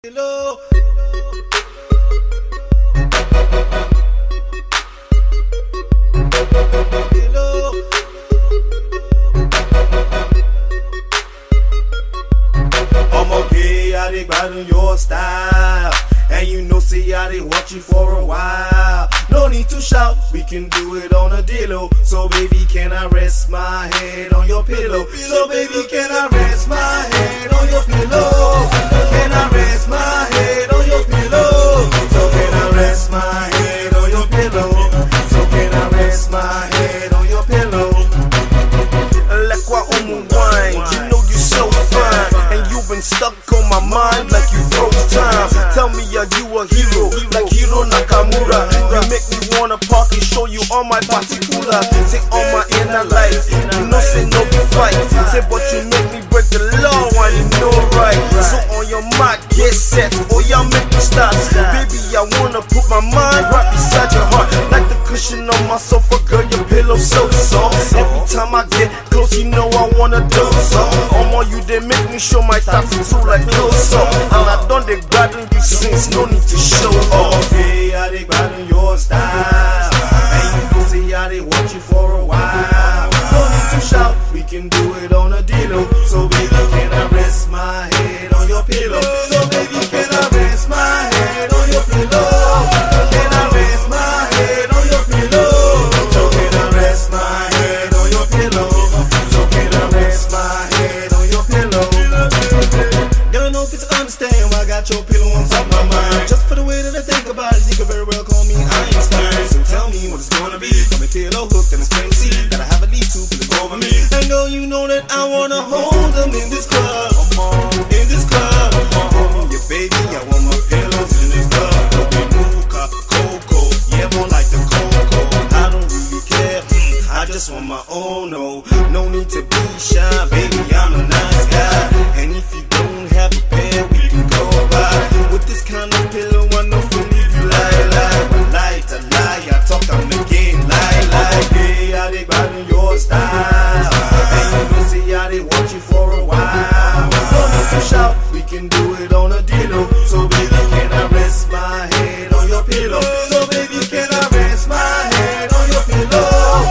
Hello. Hello. I'm okay, I dey gbadun your style. And you know, say I dey watch you for a while. No need to shout, we can do it on a dillo. So baby, can I rest my head on your pillow? So baby, can I rest my head on your pillow? Can I rest my head on your pillow? So can I rest my head on your pillow? So can I rest my head on your pillow? Lekwa umu wine, you know you so fine, and you've been stuck on my mind like you froze time. Tell me, are you a hero, like Hiro Nakamura? You make me wanna park and show you all my particulars. Say all my inner life, you know say no be fight. Say but you make me break the law and you know right. So on your mark, get set, oh y'all make me start. Baby, I wanna put my mind right beside your heart, like the cushion on my sofa, girl, your pillow so soft. Every time I get close, you know I wanna do something. Omo, you they make me show my tattoo like close up. And I done the garden you since, no need to show off. Okay, I dey gbadun your style. And you know say I dey watch you for a while. No need to shout, we can do it on a dillo. So baby, can I rest my head on your pillow? So baby, can I rest my head on your pillow? Can I rest my head on your pillow? So can I rest my head on your pillow? So can I rest my head on your pillow? Don't know if it's understand why I got your pillow on top of my mind. Just for the way that I think about it, you could very well call me Einstein. So tell me what it's gonna be. Got my pillow hooked and it's plain to see that I have a lead to pull it over me. And girl, you know that I wanna hold them in this club. In this club. Yeah, baby, I want my pillows in this club. Coffee, mocha, cocoa. Yeah, more like the cocoa. I don't really care. I just want my own, no need to be shy. Baby, I'm a nice guy. And if you don't have a pair, we can go by. With this kind of pillow, I know for leave you lie. But lie to lie, I talk, I'm the game, lie. Okay, I dey gbadun your style. And you know say I dey watch you for a while. No need to shout, we can do it on a dillo. So baby, can I rest my head on your pillow? So baby, can I rest my head on your pillow?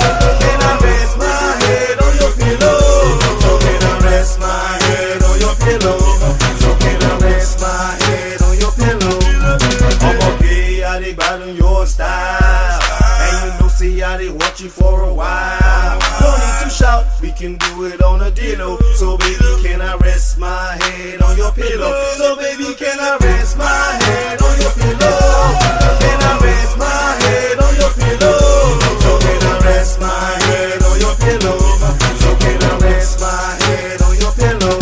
Can I rest my head on your pillow? So can I rest my head on your pillow? So can I rest my head on your pillow? I'm okay, I dey gbadun your style. And you know say I dey watch you for a while. No need to shout, we can do it on a dillo. So baby, can I rest my head on your pillow? So baby, can I rest my head on your pillow? Can I rest my head on your pillow? So can I rest my head on your pillow? So can I rest my head on your pillow?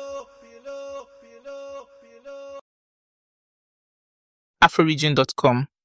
Afroregion.com